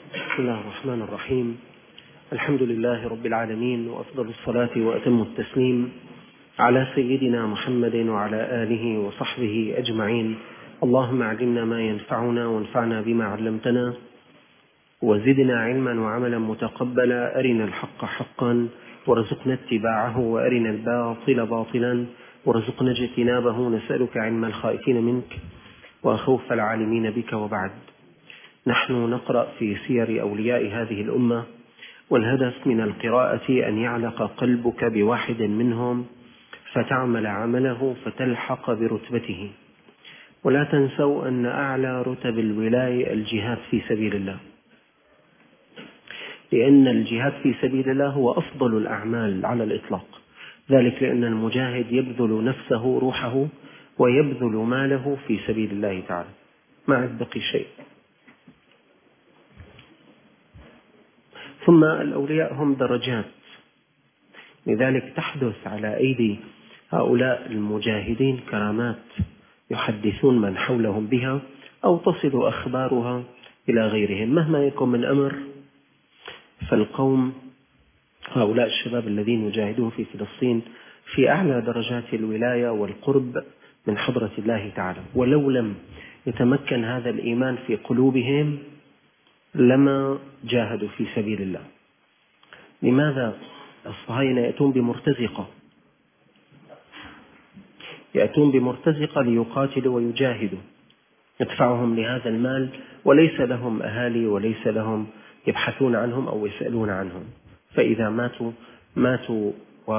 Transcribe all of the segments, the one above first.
بسم الله الرحمن الرحيم. الحمد لله رب العالمين، وأفضل الصلاة وأتم التسليم على سيدنا محمد وعلى آله وصحبه أجمعين. اللهم علمنا ما ينفعنا وانفعنا بما علمتنا، وزدنا علما وعملا متقبلا. أرنا الحق حقا وارزقنا اتباعه، وأرنا الباطل باطلا وارزقنا اجتنابه. نسألك علم الخائفين منك وخوف العالمين بك. وبعد، نحن نقرأ في سير أولياء هذه الأمة، والهدف من القراءة أن يعلق قلبك بواحد منهم فتعمل عمله فتلحق برتبته. ولا تنسوا أن أعلى رتب الولاية الجهاد في سبيل الله، لأن الجهاد في سبيل الله هو أفضل الأعمال على الإطلاق. ذلك لأن المجاهد يبذل نفسه روحه ويبذل ماله في سبيل الله تعالى، ما عاد بقي شيء. ثم الأولياء هم درجات، لذلك تحدث على أيدي هؤلاء المجاهدين كرامات يحدثون من حولهم بها، أو تصل أخبارها إلى غيرهم. مهما يكن من أمر، فالقوم هؤلاء الشباب الذين يجاهدون في فلسطين في أعلى درجات الولاية والقرب من حضرة الله تعالى. ولو لم يتمكن هذا الإيمان في قلوبهم لما جاهدوا في سبيل الله. لماذا الصهاينة يأتون بمرتزقة ليقاتلوا ويجاهدوا، يدفعهم لهذا المال، وليس لهم أهالي وليس لهم يبحثون عنهم أو يسألون عنهم، فإذا ماتوا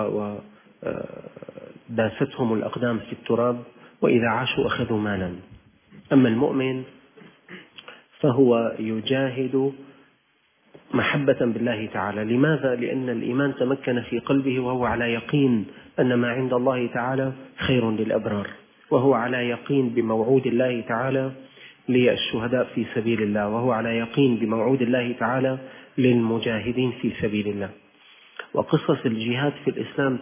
وداستهم الأقدام في التراب، وإذا عاشوا أخذوا مالا. أما المؤمن فهو يجاهد محبة بالله تعالى. لماذا؟ لأن الإيمان تمكن في قلبه، وهو على يقين أن ما عند الله تعالى خير للأبرار، وهو على يقين بموعود الله تعالى للشهداء في سبيل الله، وهو على يقين بموعود الله تعالى للمجاهدين في سبيل الله. وقصص الجهاد في الإسلام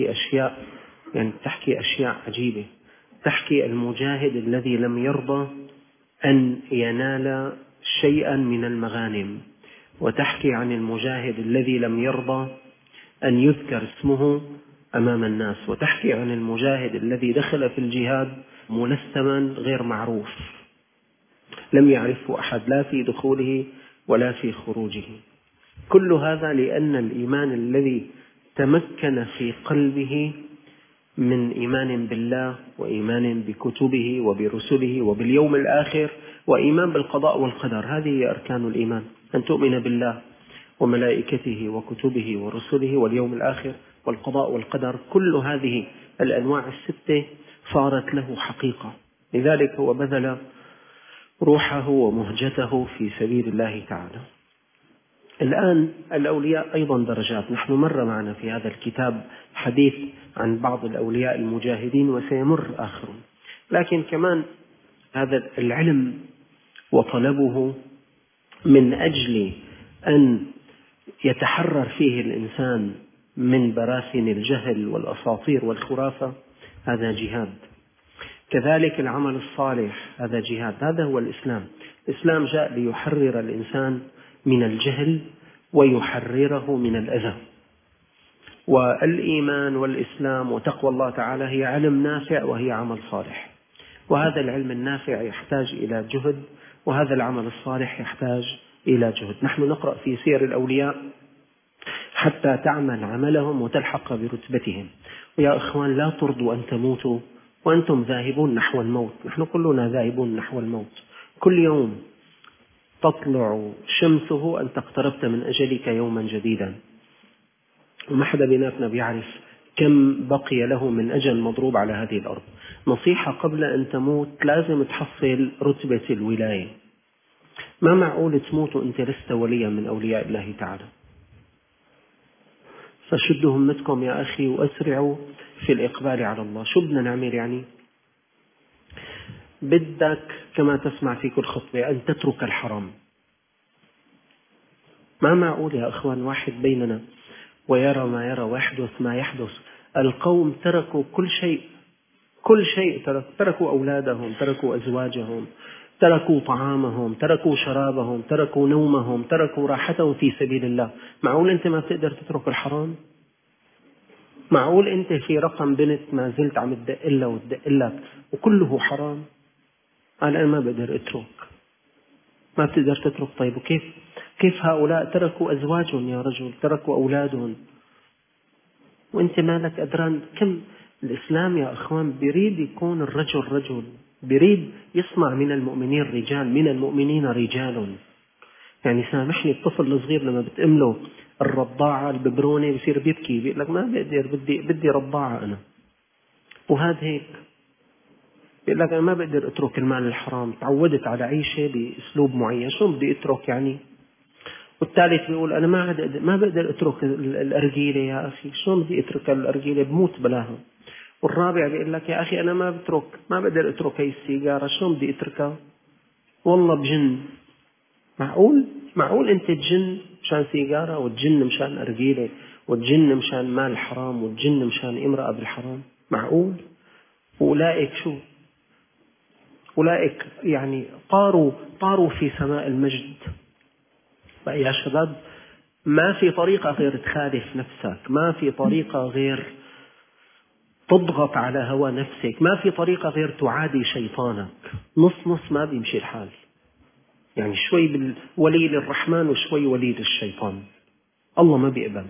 تحكي أشياء عجيبة. تحكي المجاهد الذي لم يرضى أن ينال شيئا من المغانم، وتحكي عن المجاهد الذي لم يرضى أن يذكر اسمه أمام الناس، وتحكي عن المجاهد الذي دخل في الجهاد ملثما غير معروف، لم يعرفه أحد لا في دخوله ولا في خروجه. كل هذا لأن الإيمان الذي تمكن في قلبه من إيمان بالله، وإيمان بكتبه وبرسله وباليوم الآخر، وإيمان بالقضاء والقدر. هذه هي أركان الإيمان: أن تؤمن بالله وملائكته وكتبه ورسله واليوم الآخر والقضاء والقدر. كل هذه الأنواع الستة صارت له حقيقة، لذلك هو بذل روحه ومهجته في سبيل الله تعالى. الآن الأولياء أيضا درجات. نحن مر معنا في هذا الكتاب حديث عن بعض الأولياء المجاهدين، وسيمر آخرون، لكن كمان هذا العلم وطلبه من أجل أن يتحرر فيه الإنسان من براثن الجهل والأساطير والخرافة، هذا جهاد. كذلك العمل الصالح هذا جهاد. هذا هو الإسلام. الإسلام جاء ليحرر الإنسان من الجهل ويحرره من الأذى. والإيمان والإسلام وتقوى الله تعالى هي علم نافع وهي عمل صالح، وهذا العلم النافع يحتاج إلى جهد، وهذا العمل الصالح يحتاج إلى جهد. نحن نقرأ في سير الأولياء حتى تعمل عملهم وتلحق برتبتهم. ويا إخوان، لا ترضوا أن تموتوا وأنتم ذاهبون نحو الموت. نحن كلنا ذاهبون نحو الموت. كل يوم تطلع شمسه أنت اقتربت من أجلك يوما جديدا، وما حدا بيناتنا بيعرف كم بقي له من أجل مضروب على هذه الأرض. نصيحة: قبل أن تموت لازم تحصل رتبة الولاية. ما معقول تموت وأنت لست وليا من أولياء الله تعالى. فشدوا همتكم يا أخي وأسرعوا في الإقبال على الله. شو بدنا نعمل يعني؟ بدك كما تسمع في كل خطبة أن تترك الحرام. ما معقول يا أخوان واحد بيننا ويرى ما يرى ويحدث ما يحدث. القوم تركوا كل شيء، تركوا أولادهم، تركوا أزواجهم، تركوا طعامهم، تركوا شرابهم، تركوا نومهم، تركوا راحتهم في سبيل الله. معقول أنت ما بتقدر تترك الحرام؟ معقول أنت في رقم بنت ما زلت عم تدق لها وتدق لك وكله حرام؟ قال أنا ما بقدر أترك. ما بتقدر تترك. طيب وكيف؟ كيف هؤلاء تركوا أزواجهم يا رجل، تركوا أولادهم، وأنت مالك أدران؟ كم الإسلام يا أخوان بيريد يكون الرجل رجل، بيريد يصنع من المؤمنين رجال، من المؤمنين رجال. يعني سامحني، الطفل الصغير لما بتأمله الرضاعة الببرونة بصير بيبكي، بيقول لك ما بقدر، بدي رضاعة أنا. وهذا هيك بيقول لك أنا ما بقدر أترك المال الحرام، تعودت على عيشة بأسلوب معين، شو بدي أترك يعني؟ والثالث بيقول أنا ما بقدر أترك الأرجيلة يا أخي، شو بدي أترك الأرجيلة؟ بموت بلاها. والرابع بيقول لك يا أخي أنا ما بقدر أترك هاي السيجارة، شو بدي أتركها؟ والله بجن. معقول أنت تجن مشان سيجارة، وتجن مشان أرجيلة، وتجن مشان مال حرام، وتجن مشان امرأة بالحرام؟ معقول؟ أولئك شو؟ أولئك يعني طاروا في سماء المجد. يا شباب، ما في طريقة غير تخالف نفسك، ما في طريقة غير تضغط على هوى نفسك، ما في طريقة غير تعادي شيطانك. نص نص ما بيمشي الحال، يعني شوي ولي للرحمن وشوي ولي للشيطان. الله ما بيقبل.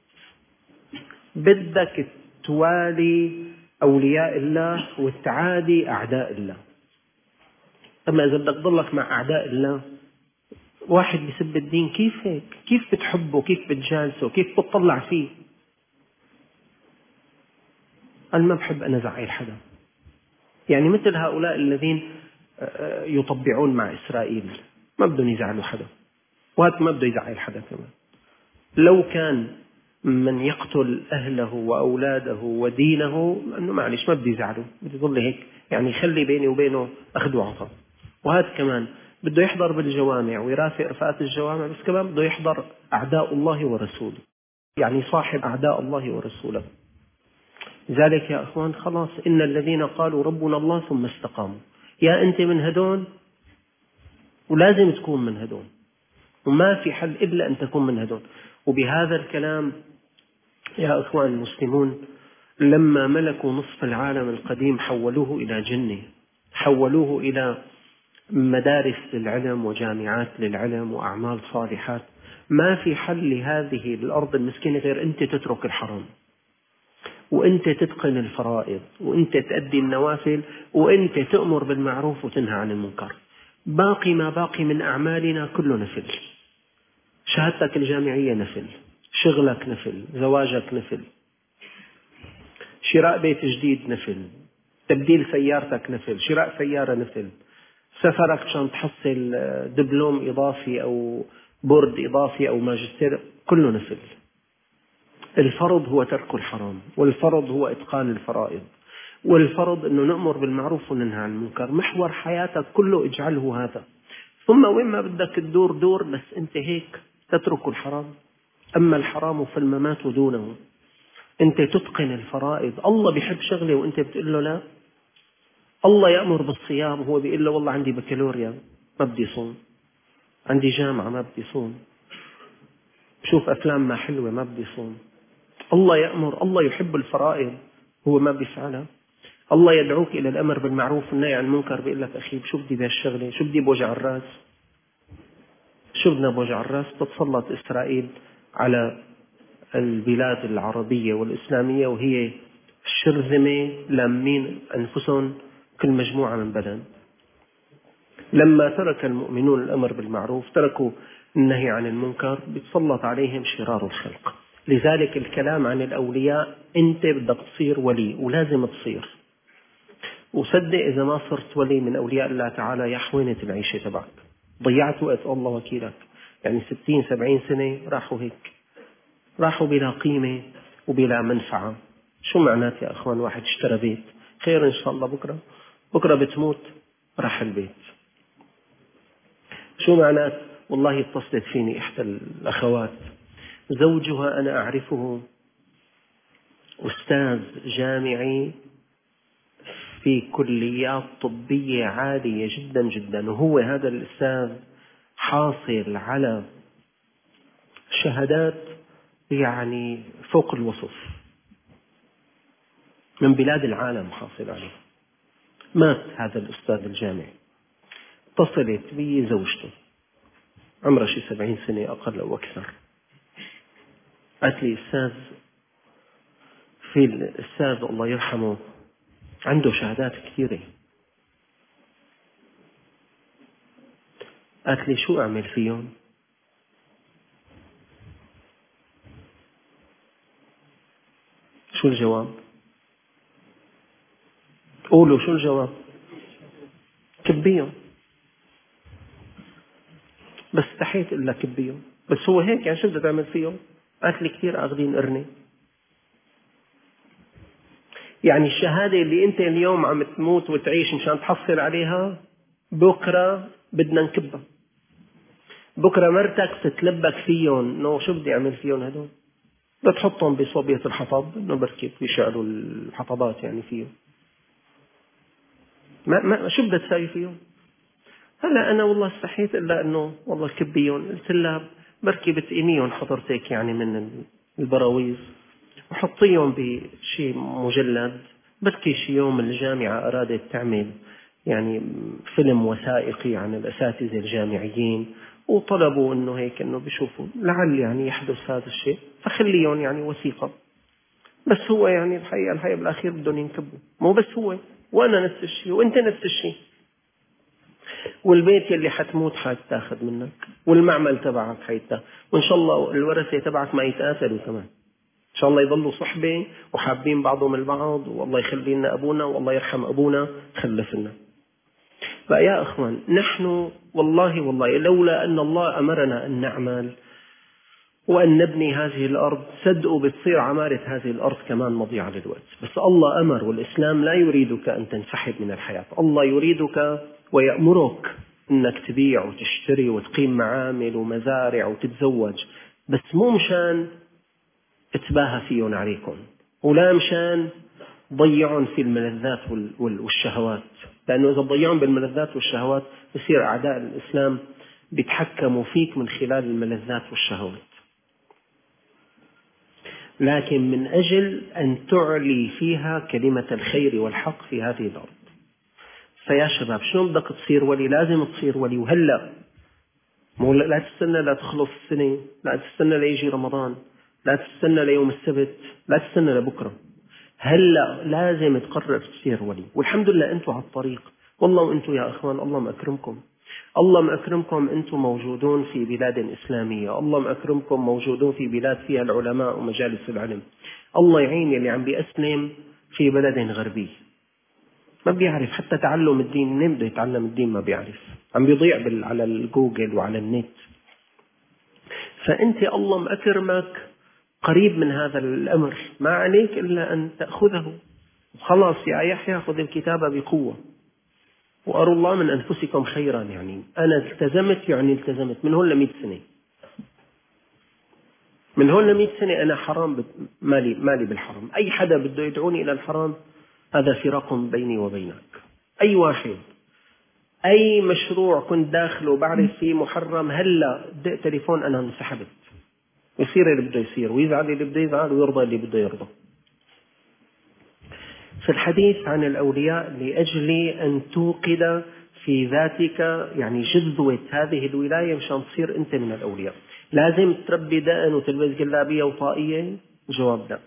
بدك توالي أولياء الله وتعادي أعداء الله. أما إذا بدك تضلك مع أعداء الله، واحد بسب الدين، كيف هيك؟ كيف بتحبه؟ كيف بتجالسه؟ كيف بتطلع فيه؟ أنا ما بحب أنا زعل حدا. يعني مثل هؤلاء الذين يطبعون مع إسرائيل، ما بدهم يزعلوا حدا، وهذا ما بده يزعل حدا كمان. لو كان من يقتل أهله وأولاده ودينه، أنه معلش ما بده يزعله، بده يظل هيك، يعني يخلي بيني وبينه أخذ وعطاء. وهذا كمان بده يحضر بالجوامع ويرافق رفقات الجوامع، بس كمان بده يحضر أعداء الله ورسوله، يعني صاحب أعداء الله ورسوله. لذلك يا أخوان خلاص، إن الذين قالوا ربنا الله ثم استقاموا، يا أنت من هدون ولازم تكون من هدون، وما في حل إلا أن تكون من هدون. وبهذا الكلام يا أخوان المسلمون، لما ملكوا نصف العالم القديم حولوه إلى جنة، حولوه إلى مدارس للعلم وجامعات للعلم وأعمال صالحات. ما في حل لهذه الأرض المسكينة غير أنت تترك الحرام، وأنت تتقن الفرائض، وأنت تؤدي النوافل، وأنت تأمر بالمعروف وتنهى عن المنكر. باقي ما باقي من أعمالنا كله نفل. شهادتك الجامعية نفل، شغلك نفل، زواجك نفل، شراء بيت جديد نفل، تبديل سيارتك نفل، شراء سيارة نفل، سفرك عشان تحصل دبلوم إضافي أو بورد إضافي أو ماجستير كله نفل. الفرض هو ترك الحرام، والفرض هو إتقان الفرائض، والفرض أنه نأمر بالمعروف وننهى عن المنكر. محور حياتك كله اجعله هذا. ثم وين ما بدك تدور دور، بس أنت هيك تترك الحرام. أما الحرام فالممات دونه. أنت تتقن الفرائض. الله بيحب شغله وأنت بتقول له لا. الله يأمر بالصيام وهو بيقول له والله عندي بكالوريا ما بدي صوم، عندي جامعة ما بدي صوم، بشوف أفلام ما حلوة ما بدي صوم. الله يأمر، الله يحب الفرائض، هو ما بيفعلها. الله يدعوك إلى الأمر بالمعروف والنهي عن المنكر، بيقول لك أخي شو بدي بهالشغلة، شو بدي بوجع الراس، شو بدنا بوجع الراس؟ تتسلط إسرائيل على البلاد العربية والإسلامية وهي شرذمة لامين أنفسهم كل مجموعة من بدن. لما ترك المؤمنون الأمر بالمعروف، تركوا النهي عن المنكر، بتسلط عليهم شرار الخلق. لذلك الكلام عن الأولياء، أنت بدك تصير ولي ولازم تصير، وصدق إذا ما صرت ولي من أولياء الله تعالى يا حوينة العيشة تبعك، ضيعت وقت الله وكيلك. يعني 60-70 سنة راحوا هيك، راحوا بلا قيمة وبلا منفعة. شو معنات يا أخوان؟ واحد اشترى بيت، خير إن شاء الله بكرة بتموت راح البيت. شو معنات؟ والله اتصلت فيني إحدى الأخوات، زوجها أنا أعرفه أستاذ جامعي في كليات طبية عالية جدا جدا، وهو هذا الأستاذ حاصل على شهادات يعني فوق الوصف من بلاد العالم حاصل عليه. مات هذا الأستاذ الجامعي. اتصلت بي زوجته عمرها شي 70 سنة أقل أو أكثر، قالت لي أستاذ، في الأستاذ الله يرحمه عنده شهادات كثيرة. قالت لي شو أعمل فيهم؟ شو الجواب؟ قولوا شو الجواب؟ كبيهم. بس استحيت إلا كبيهم. بس هو هيك يعني شو بدها تعمل فيهم؟ قالت لي كثير أخذين قرنة. يعني الشهادة اللي أنت اليوم عم تموت وتعيش مشان تحصل عليها، بكرة بدنا نكبها. بكرة مرتك تتلبك فيهم، إنه شو بدي أعمل فيهم هدول؟ بدها تحطهم بصوبية الحطب، إنه بركي يشعلوا الحطبات يعني فيهم. ما شو بدها تساوي فيهم؟ هلا أنا والله استحيت إلا إنه والله كبيهم. قلت لها بركي بتقيميهم حضرتك يعني من البراويز وحطيهم بشيء مجلد، بركي شي يوم الجامعة أرادت تعمل يعني فيلم وثائقي عن الأساتذة الجامعيين، وطلبوا إنه هيك إنه بيشوفوا لعل يعني يحدث هذا الشيء، فخليهم يعني وثيقة. بس هو يعني الحقيقة بالأخير بدهم ينكبوا، مو بس هو، وأنا نفس الشيء وأنت نفس الشيء. والبيت يلي حتموت حيتاخذ منك، والمعمل تبعك حيتاخذ، وإن شاء الله الورثة تبعك ما يتآثروا كمان، إن شاء الله يضلوا صحبة وحابين بعضهم البعض، والله يخلي لنا أبونا والله يرحم أبونا خلف لنا. فيا أخوان، نحن والله لولا أن الله أمرنا أن نعمل وأن نبني هذه الأرض، صدقوا بتصير عمارة هذه الأرض كمان مضيعة للوقت. بس الله أمر، والإسلام لا يريدك أن تنسحب من الحياة. الله يريدك ويأمرك أنك تبيع وتشتري وتقيم معامل ومزارع وتتزوج، بس مو مشان اتباهى فيهم عليكم، ولا مشان ضيعهم في الملذات والشهوات، لأنه إذا ضيعهم بالملذات والشهوات يصير أعداء الإسلام بيتحكموا فيك من خلال الملذات والشهوات، لكن من أجل أن تعلي فيها كلمة الخير والحق في هذه الأرض. فيا شباب، شلون بدك تصير ولي؟ لازم تصير ولي وهلأ، مو لا تستنى لا تخلص السنة، لا تستنى ليجي رمضان، لا تستنى ليوم السبت، لا تستنى لبكرة. هلأ لازم تقرر تصير ولي. والحمد لله أنتم على الطريق، والله وأنتم يا أخوان الله مأكرمكم. الله مأكرمكم، أنتم موجودون في بلاد إسلامية، الله مأكرمكم موجودون في بلاد فيها العلماء ومجالس العلم. الله يعين اللي عم بيأسلم في بلد غربي ما بيعرف حتى تعلم الدين، منين بده يتعلم الدين؟ ما بيعرف، عم بيضيع على الجوجل وعلى النت. فأنت الله مأكرمك قريب من هذا الأمر، ما عليك إلا أن تأخذه. خلاص يا يحيى خذ الكتاب بقوة، وأروا الله من أنفسكم خيرا. يعني أنا التزمت، يعني التزمت من هون ل100 سنة، من هون ل100 سنة أنا حرام مالي بالحرام. أي حدا بده يدعوني إلى الحرام هذا فراق بيني وبينك. أي واحد، أي مشروع كنت داخله بعرف فيه محرم، هلا دق تليفون أنا انسحبت. يصير اللي بده يصير، ويزعل اللي بده يزعل، ويرضى اللي بده يرضى. في الحديث عن الأولياء لأجل أن توقد في ذاتك يعني جذوة هذه الولاية مشان تصير أنت من الأولياء، لازم تربي دقن وتلبس جلابية وطاقية؟ جواب لا.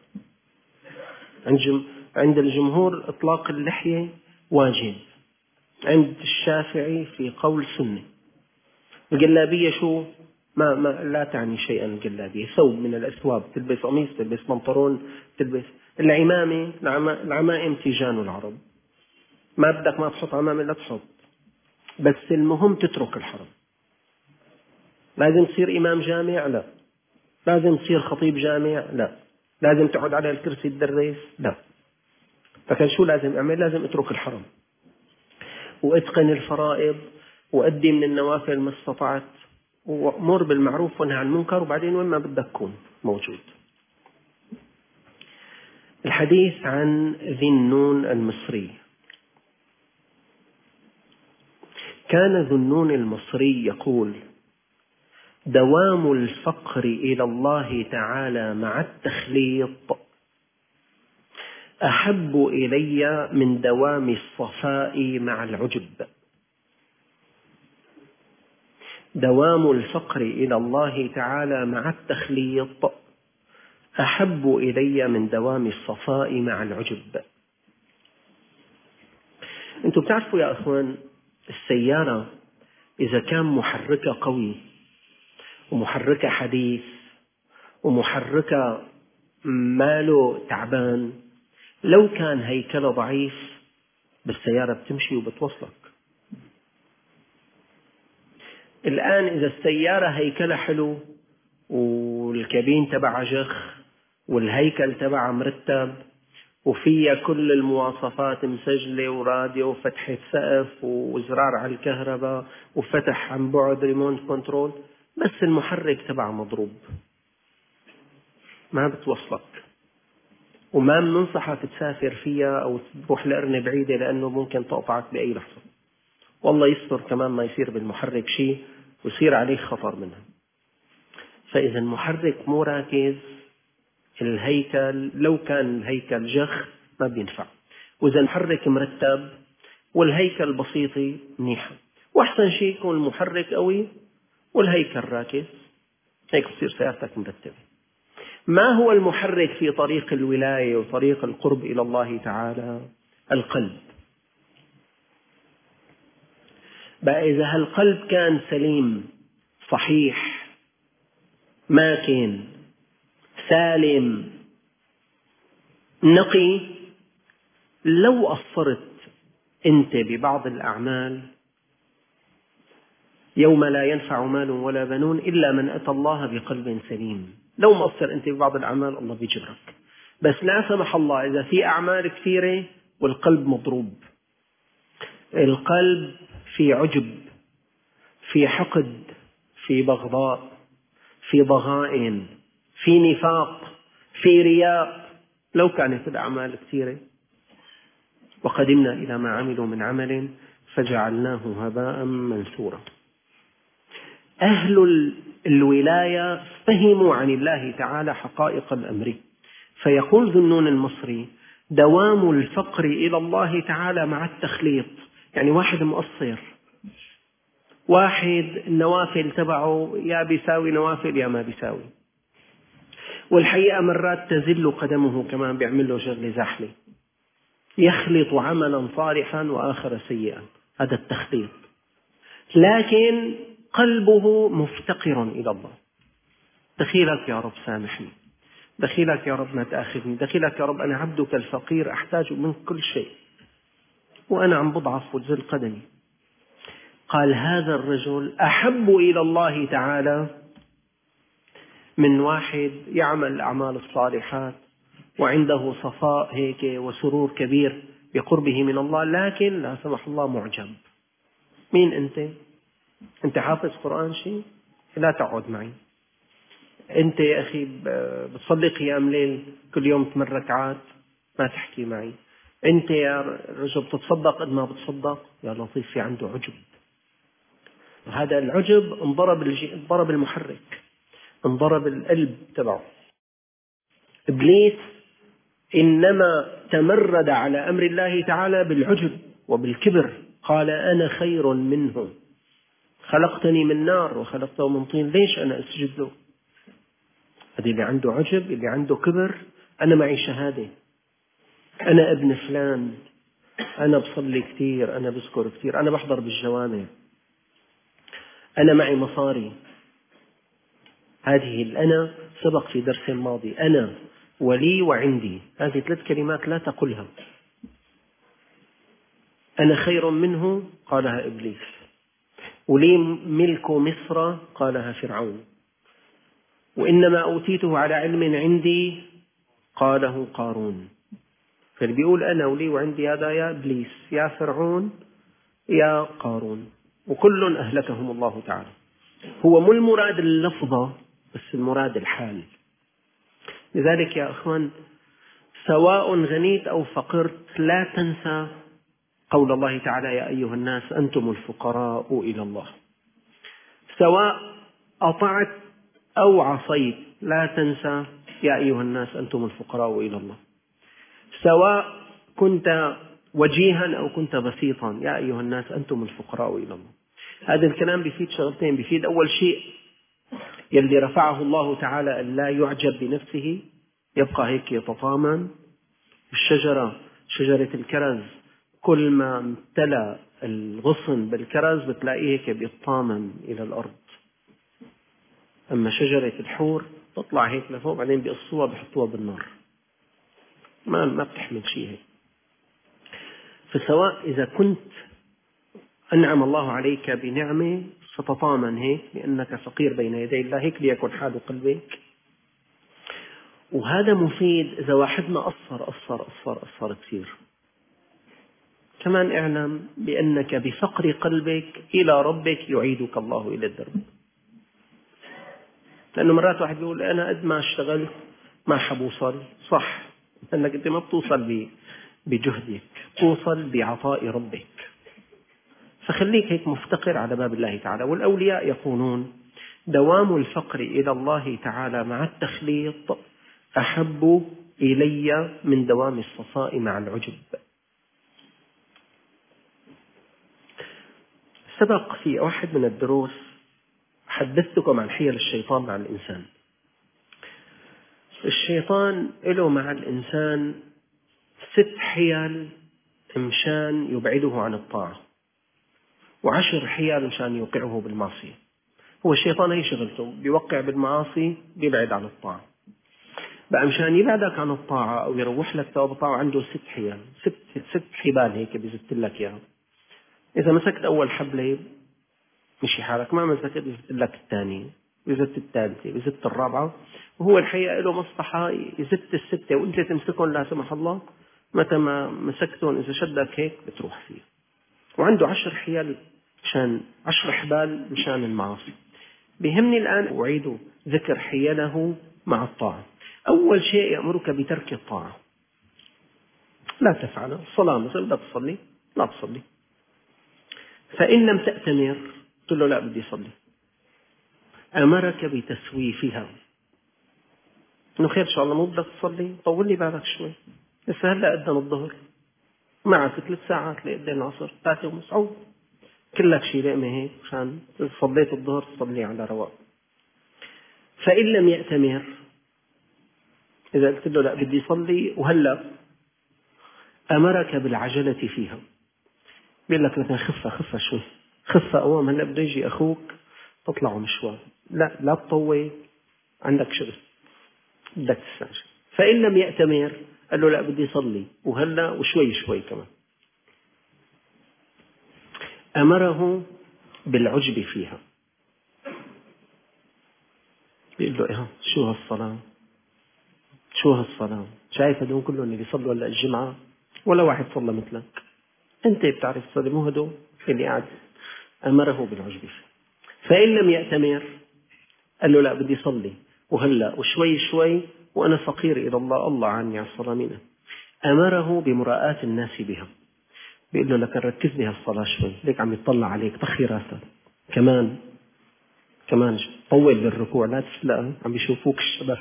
عند الجمهور إطلاق اللحية واجب، عند الشافعي في قول سنة. الجلابية شو؟ ما لا تعني شيئا. الجلابية ثوب من الأثواب، تلبس قميص، تلبس بنطلون، تلبس. العمامة، العمائم تيجان العرب، ما بدك ما تحط عمامة لا تحط، بس المهم تترك الحرم. لازم تصير إمام جامع؟ لا. لازم تصير خطيب جامع؟ لا. لازم تقعد على الكرسي تدرس؟ لا. فكان شو لازم أعمل؟ لازم أترك الحرم وأتقن الفرائض وأدي من النوافل ما استطعت، وأمر بالمعروف وانهى عن المنكر، وبعدين وين ما بدك تكون موجود. الحديث عن ذي النون المصري كان ذنون المصري يقول: دوام الفقر إلى الله تعالى مع التخليط أحب إلي من دوام الصفاء مع العجب. دوام الفقر إلى الله تعالى مع التخليط أحب إلي من دوام الصفاء مع العجب. أنتم بتعرفوا يا أخوان، السيارة إذا كان محركها قوي ومحركها حديث ومحركها ماله تعبان، لو كان هيكله ضعيف بالسيارة بتمشي وبتوصلك. الآن إذا السيارة هيكلها حلو والكابين تبعها جخ والهيكل تبعها مرتب وفيها كل المواصفات مسجلة وراديو وفتحة سقف وزرار على الكهرباء وفتح عن بعد ريموت كنترول، بس المحرك تبعها مضروب، ما بتوصلك. وما بننصحك تسافر فيها أو تروح لقرنة بعيدة لأنه ممكن تقطعك بأي لحظة، والله يستر كمان ما يصير بالمحرك شيء ويصير عليه خطر منها. فإذا المحرك مو راكز، الهيكل لو كان الهيكل جخ ما بينفع، وإذا المحرك مرتب والهيكل بسيطي منيحة. وأحسن شيء يكون المحرك قوي والهيكل راكز، هيك بتصير سيارتك مرتبة. ما هو المحرك في طريق الولاية وطريق القرب إلى الله تعالى؟ القلب. بقى إذا هالقلب كان سليم صحيح ماكن سالم نقي، لو قصرت أنت ببعض الأعمال يوم لا ينفع مال ولا بنون إلا من أتى الله بقلب سليم. لو مقصر أنت ببعض الأعمال الله بيجبرك، بس لا سمح الله إذا في أعمال كثيرة والقلب مضروب، القلب في عجب، في حقد، في بغضاء، في ضغائن، في نفاق، في رياء، لو كانت الأعمال كثيرة. وقدمنا إلى ما عملوا من عمل فجعلناه هباء منثورا. أهل الولاية فهموا عن الله تعالى حقائق الأمر، فيقول ذنون المصري: دوام الفقر إلى الله تعالى مع التخليط. يعني واحد مقصر، واحد النوافل تبعه يا بيساوي نوافل يا ما بيساوي، والحقيقة مرات تزل قدمه كمان، بيعمل له شغلة زحلة، يخلط عملا صالحا وآخر سيئا، هذا التخليط. لكن قلبه مفتقر إلى الله. دخيلك يا رب سامحني، دخيلك يا رب ما تأخذني، دخيلك يا رب أنا عبدك الفقير أحتاج منك كل شيء وأنا عم بضعف وتزل قدمي. قال هذا الرجل أحب إلى الله تعالى من واحد يعمل الأعمال الصالحات وعنده صفاء هيك وسرور كبير بقربه من الله، لكن لا سمح الله معجب. مين أنت؟ أنت حافظ قرآن شيء؟ لا تقعد معي. أنت يا أخي بتصلي قيام ليل كل يوم 8 ركعات؟ ما تحكي معي. أنت يا رجل بتتصدق قد ما بتصدق؟ يا لطيف في عنده عجب. هذا العجب انضرب المحرك، انضرب القلب تبعه. إبليس إنما تمرد على أمر الله تعالى بالعجب وبالكبر، قال أنا خير منه خلقتني من نار وخلقته من طين، ليش أنا أسجد له؟ هذا اللي عنده عجب، اللي عنده كبر. أنا معي شهادة، أنا ابن فلان، أنا بصلي كثير، أنا بذكر كثير، أنا بحضر بالجوامع، أنا معي مصاري. هذه الأنا سبق في درس ماضي، أنا ولي وعندي، هذه 3 كلمات لا تقلها. أنا خير منه قالها إبليس، ولي ملك مصر قالها فرعون، وإنما أوتيته على علم عندي قاله قارون. فاللي بيقول أنا ولي وعندي هذا يا إبليس يا فرعون يا قارون، وكل أهلكهم الله تعالى. هو مو المراد اللفظة بس المراد الحال. لذلك يا أخوان، سواء غنيت أو فقرت لا تنسى قول الله تعالى: يا أيها الناس أنتم الفقراء إلى الله، سواء أطعت أو عصيت لا تنسى يا أيها الناس أنتم الفقراء إلى الله. سواء كنت وجيها أو كنت بسيطا، يا أيها الناس أنتم الفقراء إلى الله. هذا الكلام بيفيد شغلتين. بيفيد أول شيء يلي رفعه الله تعالى أن لا يعجب بنفسه، يبقى هيك يتطامن. الشجرة، شجرة الكرز، كل ما امتلأ الغصن بالكرز بتلاقيه هيك بيطامن إلى الأرض. أما شجرة الحور تطلع هيك لفوق، بعدين بيقصوها بيحطوها بالنار، ما بتحمل شيء هيك. فسواء إذا كنت أنعم الله عليك بنعمة ستطامن هيك لأنك فقير بين يدي الله، هيك ليكن حال قلبك. وهذا مفيد إذا واحدنا قصر كثير. كمان اعلم بأنك بفقر قلبك إلى ربك يعيدك الله إلى الدرب. لأنه مرات واحد بيقول أنا قد ما اشتغلت ما حبوصل. صح، لأنك أنت ما بتوصل بجهدك، توصل بعطاء ربك. فخليك هيك مفتقر على باب الله تعالى. والأولياء يقولون: دوام الفقر إلى الله تعالى مع التخليط أحب إلي من دوام الصفاء مع العجب. سبق في واحد من الدروس حدثتكم عن حيل الشيطان مع الإنسان. الشيطان له مع الإنسان 6 حيل مشان يبعده عن الطاعة، و10 حيل مشان يوقعه بالمعصية. هو الشيطان هي شغلته، بيوقع بالمعاصي، بيبعد عن الطاعة. بقى مشان يبعدك عن الطاعة أو يروح لك ثواب الطاعة عنده 6 حيل، 6 حبال هيك بيزت لك إياها. إذا مسكت أول حبلة مشي حالك، ما مسكت بيزت لك الثانية، بيزت الثالثة، بيزت الرابعة. وهو الحقيقة له مصلحة يزت ال6 وأنت تمسكهم لا سمح الله، متى ما مسكتهم إذا شدك هيك بتروح فيه. وعنده 10 حيل مشان 10 حبال مشان المعاصي. بيهمني الآن أعيد ذكر حيله مع الطاعة. أول شيء يأمرك بترك الطاعة، لا تفعل. الصلاة مثلا بدك تصلي، لا تصلي. فإن لم تأتمر قل له لا بدي أصلي. أمرك بتسويفها، إنه خير إن شاء الله مو بدك تصلي، طول لي بالك شوي، لسه هلا أذن الظهر، معك 3 ساعات لأذن العصر، 3:30 كلك شيء لقمة هيك عشان صليت الظهر تصلي على رواق. فإن لم يأتمر، إذا قلت له لا بدي صلي وهلا، أمرك بالعجلة فيها. بيقول لك مثلا خفة شوي، خفة قوام، هلا بده يجي أخوك تطلعوا مشوار، لا تطوي، عندك شغل بدك تستعجل. فإن لم يأتمر قال له لا بدي صلي وهلا وشوي كمان. أمره بالعجب فيها. بيقول له إيه شو هالصلاة، شايف هدول كلهم اللي بيصلوا هلا الجمعة ولا واحد صلى مثلك، أنت بتعرف تصلي مو هدول اللي قاعد. أمره بالعجب فيها. فإن لم يأتمر قال له لا بدي صلي وهلا وشوي وأنا فقير إلى الله عني على الصلاة منه. أمره بمراءاة الناس بها. بيقول له لك ركز لي هالصلاة شوي، ليك عم يطلع عليك، طخي راسك كمان طول بالركوع لا تسلق، عم بيشوفوك الشباب.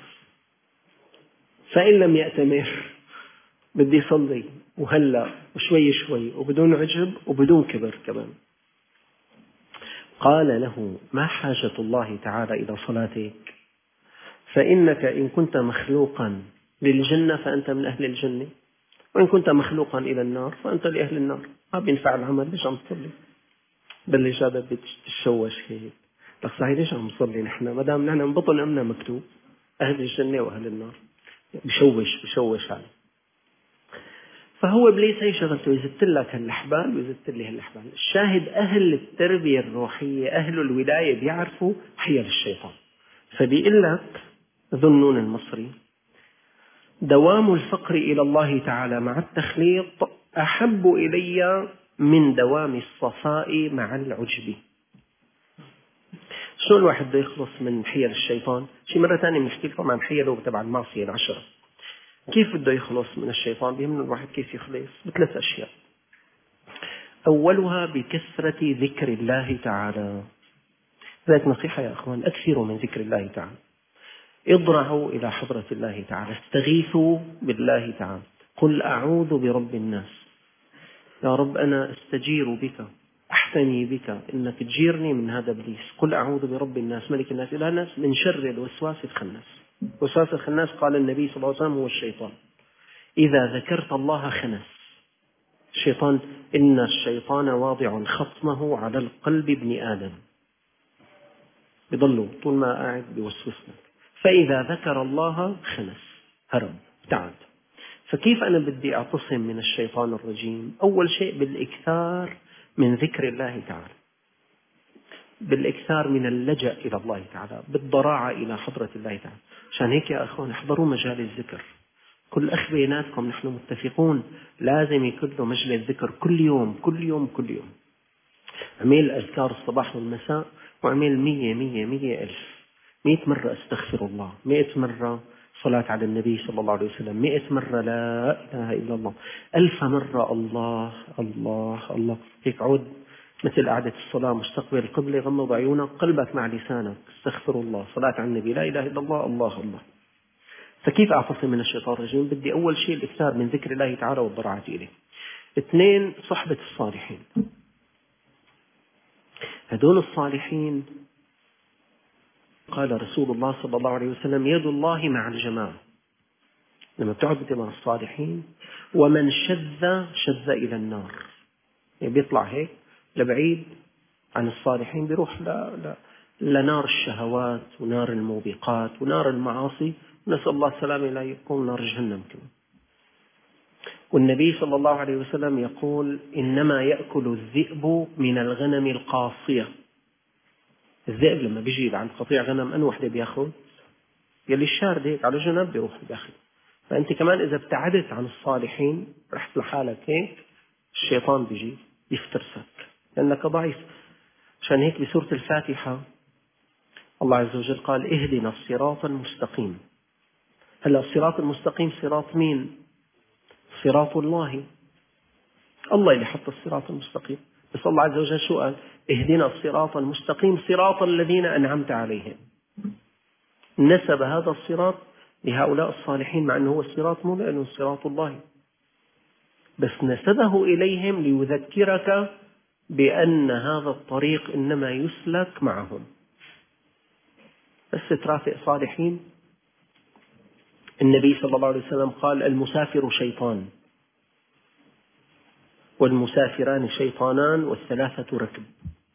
فإن لم يأتمر بدي صلي وهلا وشوي وبدون عجب وبدون كبر كمان. قال له: ما حاجة الله تعالى إلى صلاتك؟ فإنك إن كنت مخلوقا للجنة فأنت من أهل الجنة، وإن كنت مخلوقا إلى النار فأنت لأهل النار. ما بينفع العمل، ليش عم تصلي؟ بلش هذا بتشوش هيك، لك صحيح ليش عم نصلي نحن ما دام نحن من بطن أمنا مكتوب أهل الجنة وأهل النار؟ بشوش هذا. فهو إبليس هي شغلته، يزت لك هالحبال ويزت لي هالحبال. الشاهد أهل التربية الروحية، أهل الولاية بيعرفوا حيل الشيطان. فبيقول لك ذو النون المصري: دوام الفقر إلى الله تعالى مع التخليط أحب إلي من دوام الصفاء مع العجب. شو الواحد بده يخلص من حيل الشيطان؟ شي مرة ثانية بنحكي لكم عن حيله تبع المعصية 10. كيف بده يخلص من الشيطان؟ بيهمنا الواحد كيف يخلص ب3 أشياء. أولها بكثرة ذكر الله تعالى. ذلك نصيحة يا أخوان، أكثروا من ذكر الله تعالى، اضرعوا إلى حضرة الله تعالى، استغيثوا بالله تعالى. قل أعوذ برب الناس، يا رب أنا أستجير بك، أحتمي بك، إنك تجيرني من هذا إبليس. قل أعوذ برب الناس ملك الناس إله الناس من شر الوسواس الخناس. وسواس الخناس قال النبي صلى الله عليه وسلم هو الشيطان، إذا ذكرت الله خنس. الشيطان، إن الشيطان واضع خصمه على القلب ابن آدم، بضله طول ما قاعد بيوسوسنا، فإذا ذكر الله خنس، هرب، ابتعد. فكيف أنا بدي أعتصم من الشيطان الرجيم؟ أول شيء بالإكثار من ذكر الله تعالى، بالإكثار من اللجأ إلى الله تعالى، بالضراعة إلى حضرة الله تعالى. عشان هيك يا أخوان احضروا مجال الذكر. كل أخ بيناتكم نحن متفقون لازم يكون له مجلس ذكر كل يوم كل يوم كل يوم. عميل أذكار الصباح والمساء، وعميل 100 ألف، 100 مرة أستغفر الله، 100 مرة صلاة على النبي صلى الله عليه وسلم، 100 مرة لا إله إلا الله، 1000 مرة الله الله الله. هيك عود مثل قعدة الصلاة، مستقبل القبلة، غمض عيونك، قلبك مع لسانك، استغفر الله، صلاة على النبي، لا إله إلا الله، الله الله. فكيف أعتصم من الشيطان الرجيم؟ بدي أول شيء الإكثار من ذكر الله تعالى والضراعة إليه. 2، صحبة الصالحين. هدول الصالحين قال رسول الله صلى الله عليه وسلم يد الله مع الجماعة. لما بتقعد مع الصالحين، ومن شذ إلى النار، يعني بيطلع هيك لبعيد عن الصالحين، بيروح لنار الشهوات ونار الموبقات ونار المعاصي، نسأل الله السلامة لا يكون نار جهنم كمان. والنبي صلى الله عليه وسلم يقول إنما يأكل الذئب من الغنم القاصية. الذئب لما بيجي عند قطيع غنم أن وحده بياخذ، يلي الشارد هيك على جنب بيروح بياخذ. فأنت كمان إذا ابتعدت عن الصالحين رحت لحالك هيك، الشيطان بيجي يفترسك لأنك ضعيف. عشان هيك بسورة الفاتحة الله عز وجل قال اهدنا الصراط المستقيم. هلا الصراط المستقيم صراط مين؟ صراط الله، الله اللي حط الصراط المستقيم. بس الله عز وجل شو قال؟ اهدنا الصراط المستقيم صراط الذين أنعمت عليهم. نسب هذا الصراط لهؤلاء الصالحين، مع أنه هو الصراط مو لأنه صراط الله، بس نسبه إليهم ليذكرك بأن هذا الطريق إنما يسلك معهم. بس ترافق صالحين. النبي صلى الله عليه وسلم قال المسافر شيطان، والمسافران شيطانان، والثلاثة ركب.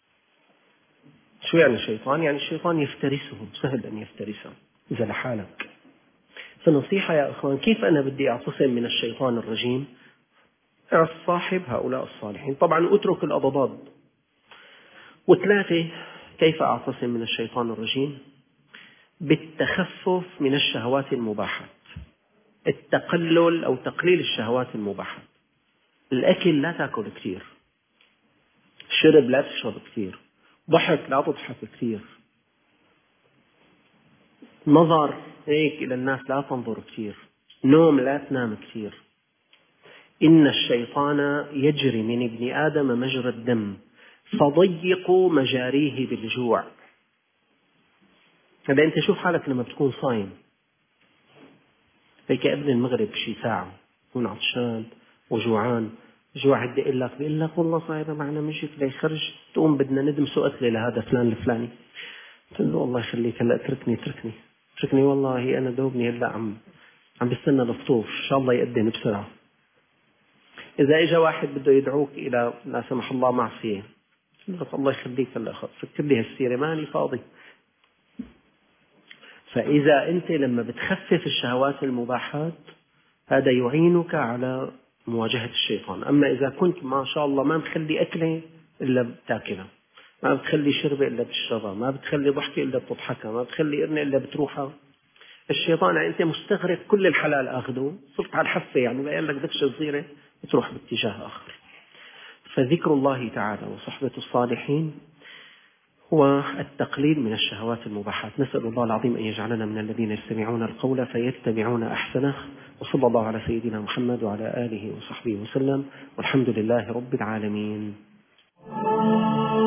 شو يعني شيطان؟ يعني الشيطان يفترسهم، سهل أن يفترسهم إذا لحالك. فنصيحة يا أخوان، كيف أنا بدي أعتصم من الشيطان الرجيم؟ أصاحب هؤلاء الصالحين، طبعا أترك الأضداد. 3، كيف أعتصم من الشيطان الرجيم؟ بالتخفف من الشهوات المباحات، التقلل أو تقليل الشهوات المباحات. الأكل لا تأكل كثير، الشرب لا تشرب كثير، ضحك لا تضحك كثير، نظر هيك إلى الناس لا تنظر كثير، نوم لا تنام كثير. إن الشيطان يجري من ابن آدم مجرى الدم فضيقوا مجاريه بالجوع. هذا أنت شوف حالك لما بتكون صايم هيك قبل المغرب شي ساعة، تكون عطشان وجوعان، جوع بدي أقول لك، بيقول لك والله صايرة معنا مشي لا يخرج، تقوم بدنا ندمسه قتلة لهذا فلان الفلاني، تقول له الله يخليك هلا اتركني والله أنا دوبني هلا عم بستنى الفطور إن شاء الله يقدم بسرعة. إذا إجا واحد بده يدعوك إلى لا سمح الله معصية، الله يخليك هلا فكر لي هالسيرة ماني فاضي. فإذا أنت لما بتخفف الشهوات المباحات هذا يعينك على مواجهة الشيطان. أما إذا كنت ما شاء الله ما بتخلي أكله إلا بتاكلها، ما بتخلي شربة إلا بتشربها، ما بتخلي ضحكة إلا بتضحكها، ما بتخلي قرنة إلا بتروحها، الشيطان يعني أنت مستغرق كل الحلال أخذه، صرت على الحفة يعني بقول لك دكشة صغيرة بتروح باتجاه آخر. فذكر الله تعالى وصحبة الصالحين هو التقليل من الشهوات المباحات. نسأل الله العظيم أن يجعلنا من الذين يستمعون القول فيتبعون أحسنه، وصلى الله على سيدنا محمد وعلى آله وصحبه وسلم، والحمد لله رب العالمين.